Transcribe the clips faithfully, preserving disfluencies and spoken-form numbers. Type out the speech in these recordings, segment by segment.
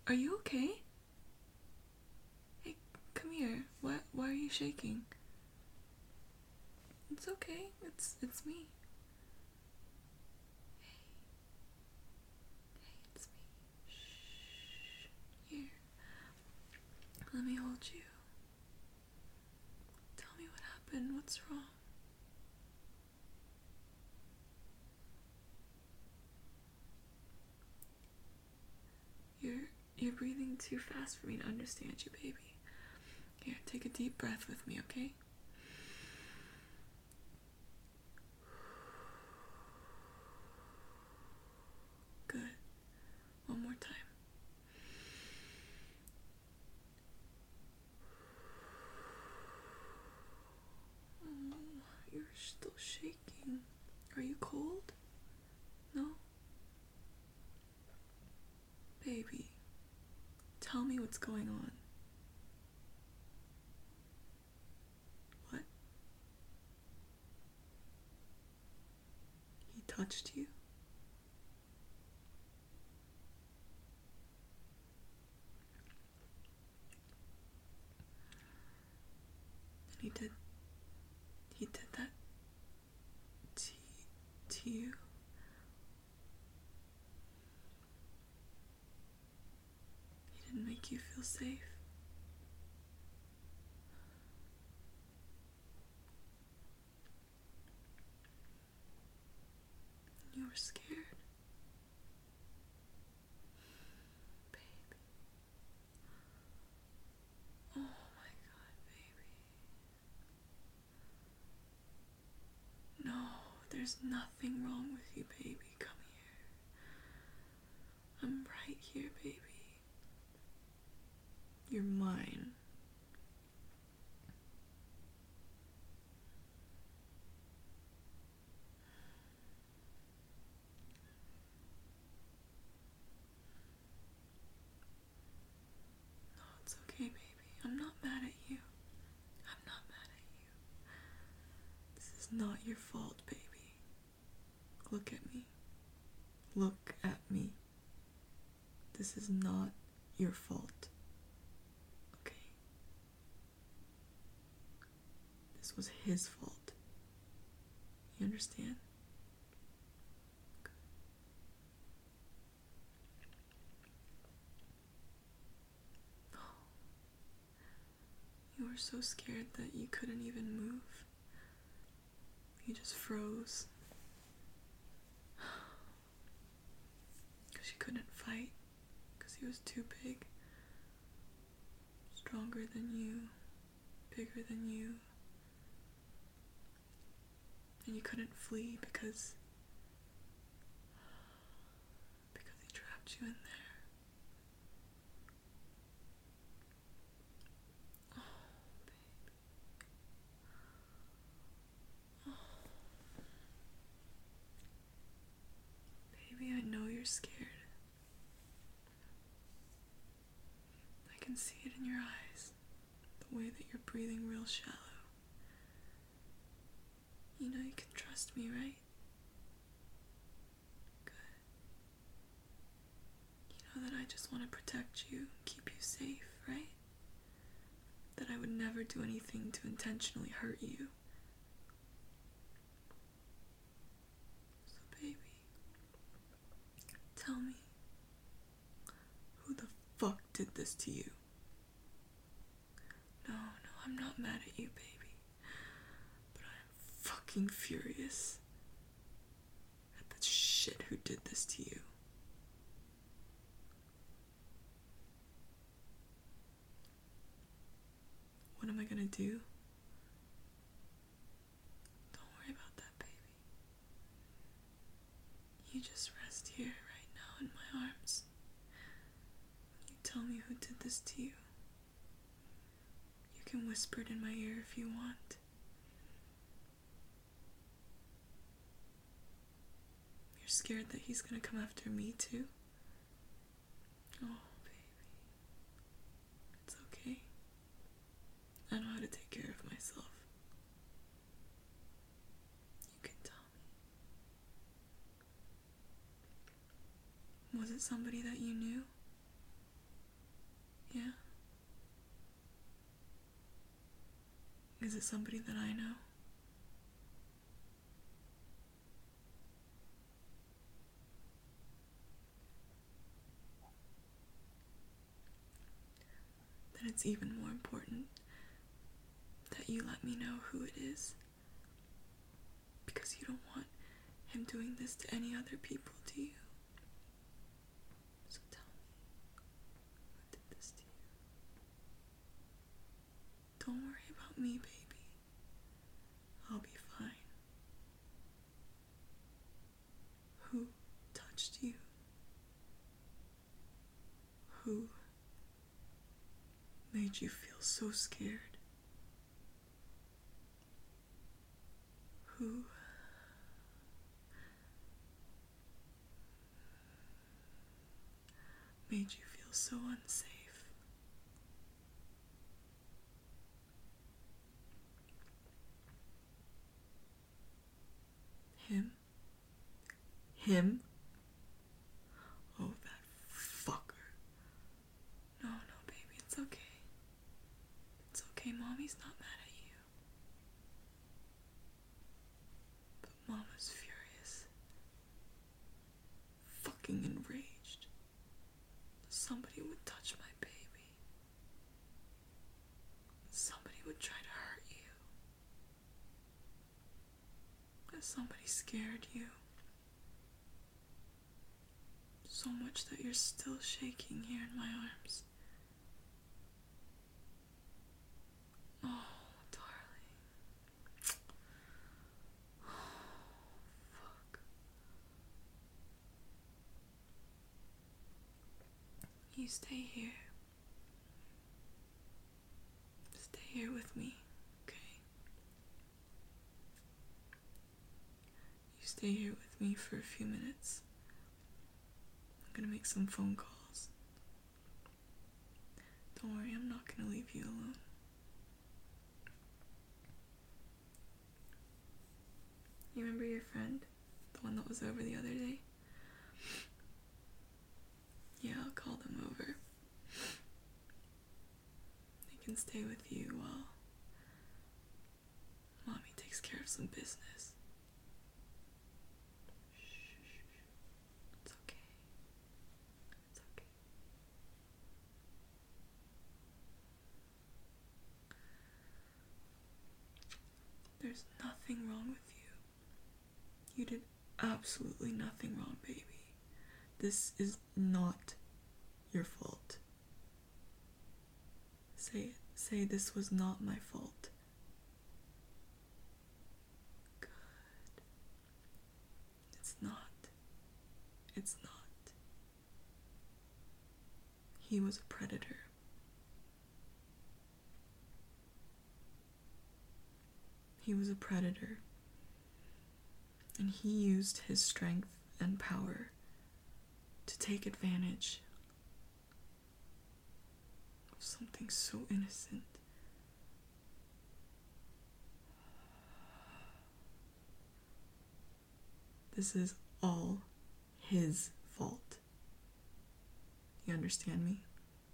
Are you okay? Hey, come here. Why, why are you shaking? It's okay. It's it's me. Hey, hey, it's me. Shh. Here. Let me hold you. Tell me what happened. What's wrong? You're you're breathing too fast for me to understand you, baby. Here, take a deep breath with me, okay? Good. One more time. Oh, you're still shaking. Are you cold? No? Baby, tell me what's going on. What? He touched you? And he did... He did that to, to you? He didn't make you feel safe? You were scared? Baby. Oh my god, baby. No, there's nothing wrong with you, baby. Come here. I'm right here, baby. You're mine. No, it's okay, baby. I'm not mad at you. I'm not mad at you. This is not your fault, baby. Look at me. Look at me. This is not your fault. Okay? This was his fault. You understand? You were so scared that you couldn't even move. You just froze. Because you couldn't fight. Because he was too big. Stronger than you. Bigger than you. And you couldn't flee because... Because he trapped you in there. Oh, baby. Oh. Baby, I know you're scared. I can see it in your eyes. The way that you're breathing real shallow. You know you can trust me, right? Good. You know that I just want to protect you, keep you safe, right? That I would never do anything to intentionally hurt you. So baby, tell me, who the fuck did this to you? No, no, I'm not mad at you, baby. But I'm fucking furious at the shit who did this to you. What am I gonna do? Don't worry about that, baby. You just rest here right now in my arms. You tell me who did this to you. You can whisper it in my ear if you want. You're scared that he's gonna come after me too? Oh, baby. It's okay. I know how to take care of myself. You can tell me. Was it somebody that you knew? Yeah? Is it somebody that I know? Then it's even more important that you let me know who it is. Because you don't want him doing this to any other people, do you? So tell me, who did this to you? Don't worry about me, baby. I'll be fine. Who touched you? Who made you feel so scared? Who made you feel so unsafe? Him? Him? Oh, that fucker. No, no, baby, it's okay. It's okay, Mommy's not mad at you. But Mama's furious. Fucking enraged. Somebody would touch my baby. Somebody would try to hurt you. That somebody scared you. So much that you're still shaking here in my arms. Oh, darling. Oh, fuck. You stay here. Stay here with me, okay? You stay here with me for a few minutes. I'm gonna make some phone calls. Don't worry, I'm not gonna leave you alone. You remember your friend? The one that was over the other day? Yeah, I'll call them over. They can stay with you while Mommy takes care of some business. Shh, shh, shh. It's okay. It's okay. There's nothing wrong with you. You did absolutely nothing wrong, baby. This is not your fault. Say it. Say this was not my fault. Good. It's not. It's not. He was a predator. He was a predator. And he used his strength and power to take advantage of something so innocent. This is all his fault. You understand me?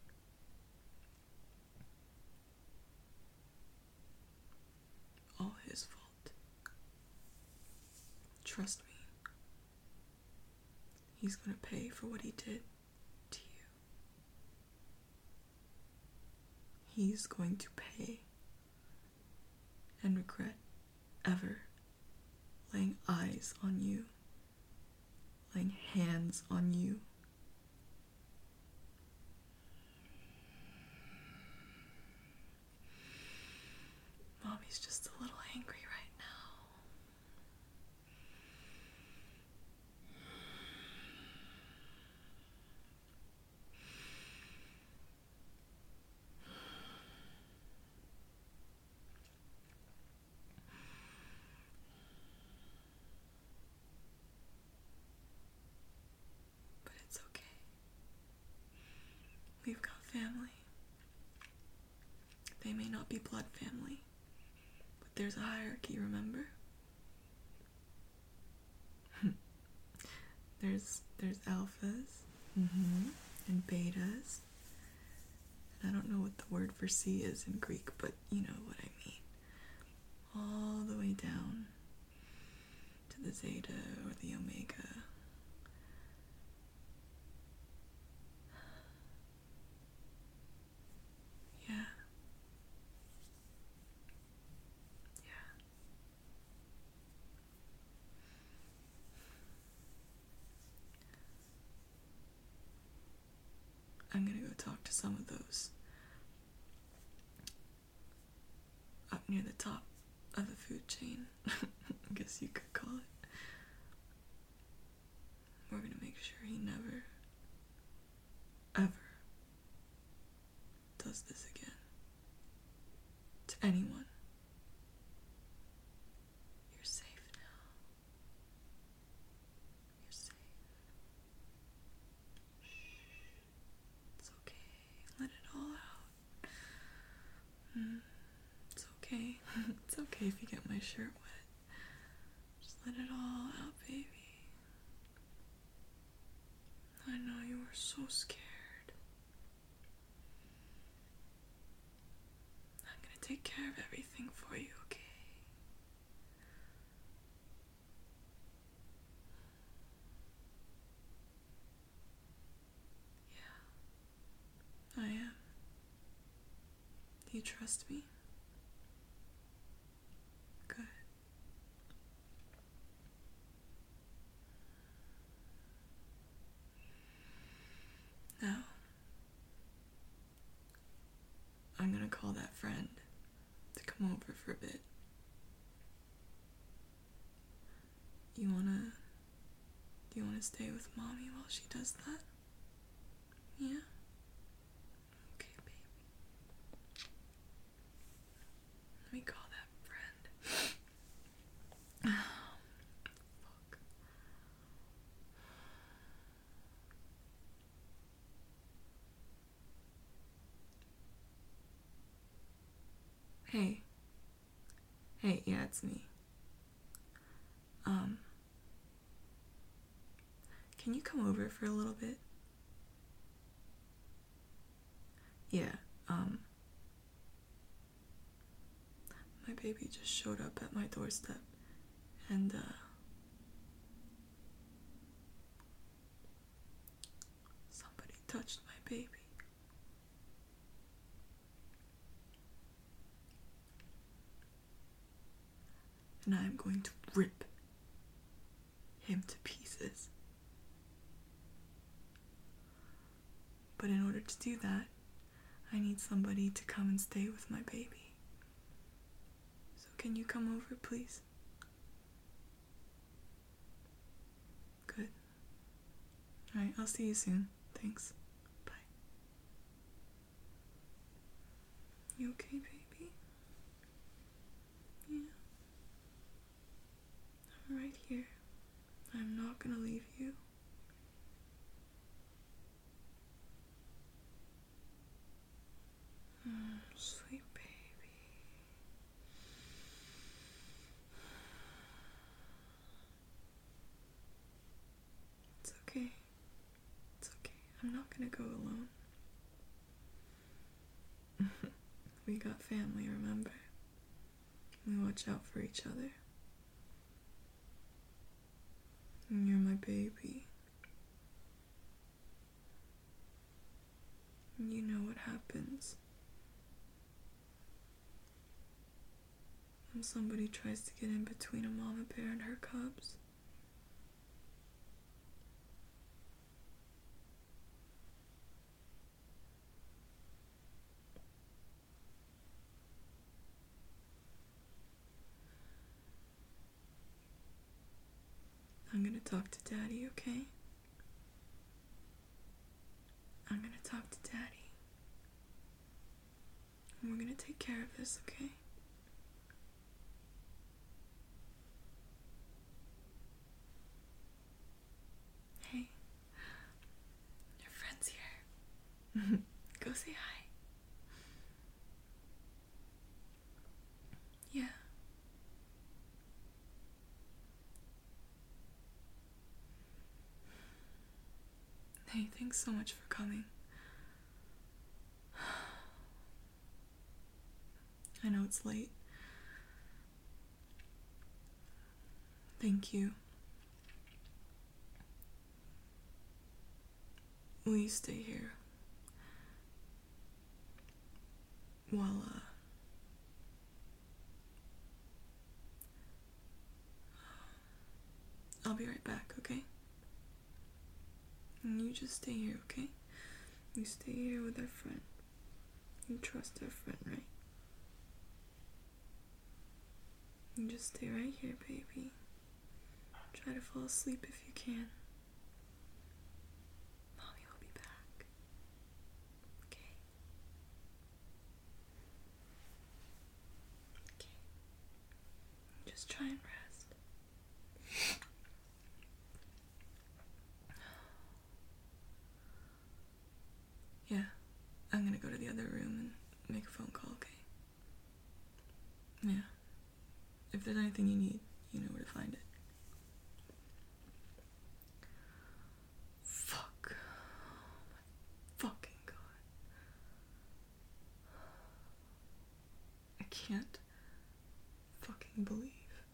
All his fault. Trust me. He's gonna pay for what he did to you. He's going to pay and regret ever laying eyes on you, laying hands on you. Mommy's just a little angry right now. But it's okay. We've got family. They may not be blood family, but there's a hierarchy, remember? there's there's alphas, mm-hmm, and betas, I don't know what the word for C is in Greek, but you know what I mean. All the way down to the zeta or the omega. Yeah. Yeah. I'm gonna go talk to some of those up near the top of the food chain. I guess you could call it. We're gonna make sure he never, ever does this again. To anyone. You're safe now. You're safe. Shh. It's okay. Let it all out. Mm. It's okay. It's okay if you get my shirt wet. Just let it all out, baby. I know you were so scared. I'm gonna take care of everything for you, okay? Yeah, I am. Do you trust me? Good. Now, I'm gonna call that friend to come over for a bit. You wanna... Do you wanna stay with Mommy while she does that? Yeah? Okay, baby. Let me call that friend. Fuck. Hey. Hey, yeah, it's me. Um... Can you come over for a little bit? Yeah, um... my baby just showed up at my doorstep, and, uh... somebody touched my baby. And I am going to rip him to pieces. But in order to do that, I need somebody to come and stay with my baby. So can you come over, please? Good. Alright, I'll see you soon. Thanks. Bye. You okay, baby? Yeah. I'm right here. I'm not gonna leave you. Mm, sweet baby. It's okay. It's okay. I'm not gonna go alone. We got family, remember? We watch out for each other. And you're my baby. And you know what happens when somebody tries to get in between a mama bear and her cubs. I'm gonna talk to Daddy, okay? I'm gonna talk to Daddy. And we're gonna take care of this, okay? Hey, your friend's here. Go say hi. Yeah. Hey, thanks so much for coming. I know it's late. Thank you. Will you stay here while, uh, I'll be right back, okay? And you just stay here, okay? You stay here with our friend. You trust our friend, right? You just stay right here, baby. Try to fall asleep if you can. Mommy will be back. Okay? Okay. Just try and rest. Yeah, I'm gonna go to the other room and make a phone call, okay? Yeah. If there's anything you need, you know where to find it. Fuck. Oh my fucking god. I can't fucking believe.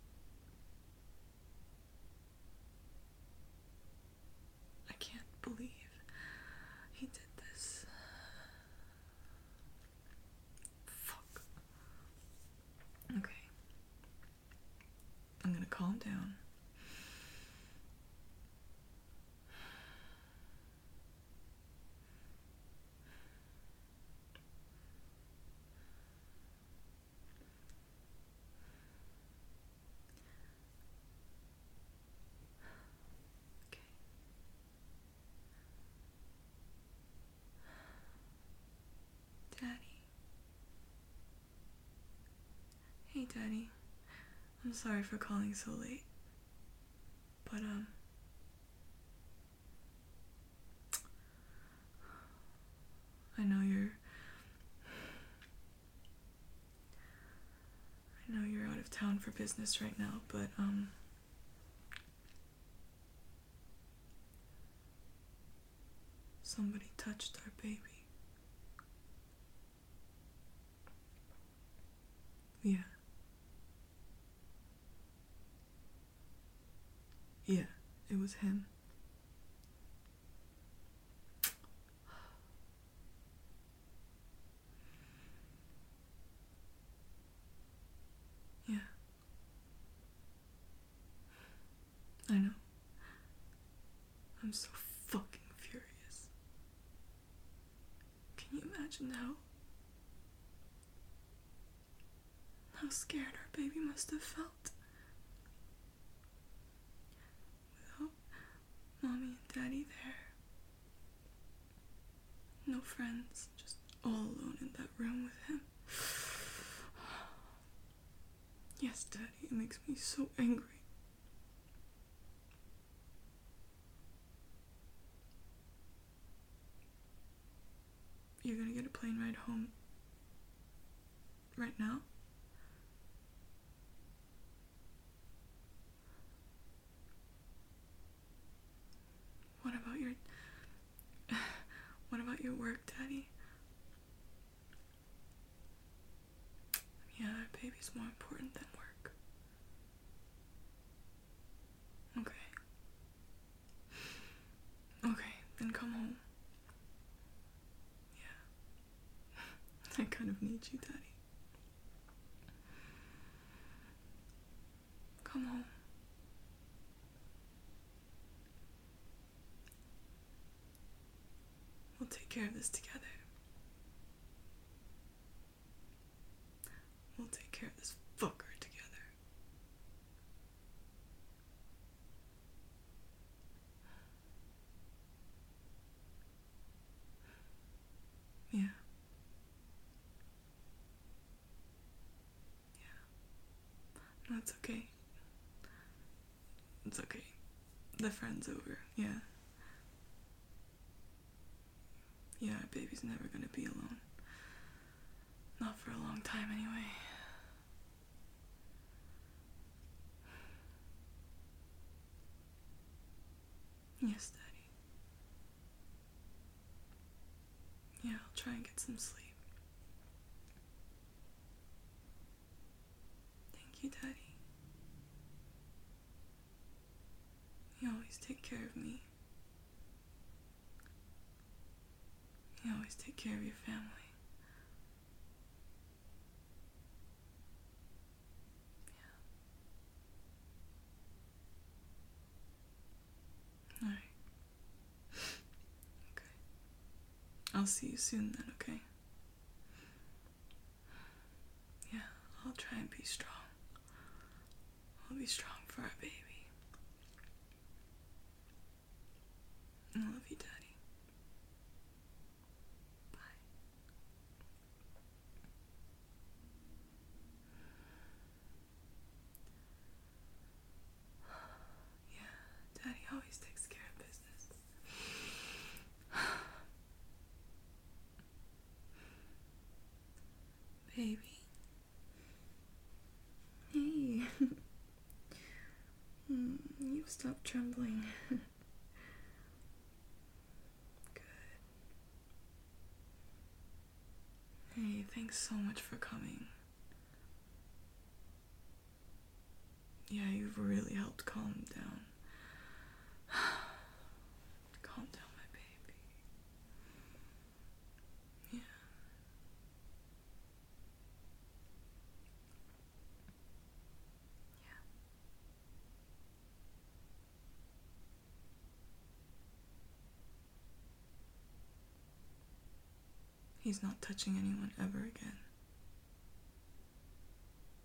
I can't believe he did this. Fuck. Okay. I'm gonna calm down. Okay. Daddy. Hey, Daddy. I'm sorry for calling so late. But, um... I know you're... I know you're out of town for business right now, but, um... somebody touched our baby. Yeah. Yeah, it was him. Yeah. I know. I'm so fucking furious. Can you imagine how... how scared our baby must have felt? Without Mommy and Daddy there. No friends, just all alone in that room with him. Yes, Daddy, it makes me so angry. You're gonna get a plane ride home right now? What about your... what about your work, Daddy? Yeah, our baby's more important than work. Okay. Okay, then come home. Yeah. I kind of need you, Daddy. Come home. We'll take care of this together. We'll take care of this fucker together. Yeah. Yeah. No, it's okay. It's okay. The friend's over. Yeah. Yeah, our baby's never gonna be alone. Not for a long time, anyway. Yes, Daddy. Yeah, I'll try and get some sleep. you, Daddy. You always take care of me. You always take care of your family. Yeah. Alright. Okay. I'll see you soon then, okay? Yeah, I'll try and be strong. I'll be strong for our baby. I love you, Daddy. Bye. Yeah, Daddy always takes care of business. Baby. Hey. Hmm, you've stopped trembling. Good. Hey, thanks so much for coming. Yeah, you've really helped calm him down. Calm down, my baby. Yeah. Yeah. He's not touching anyone ever again.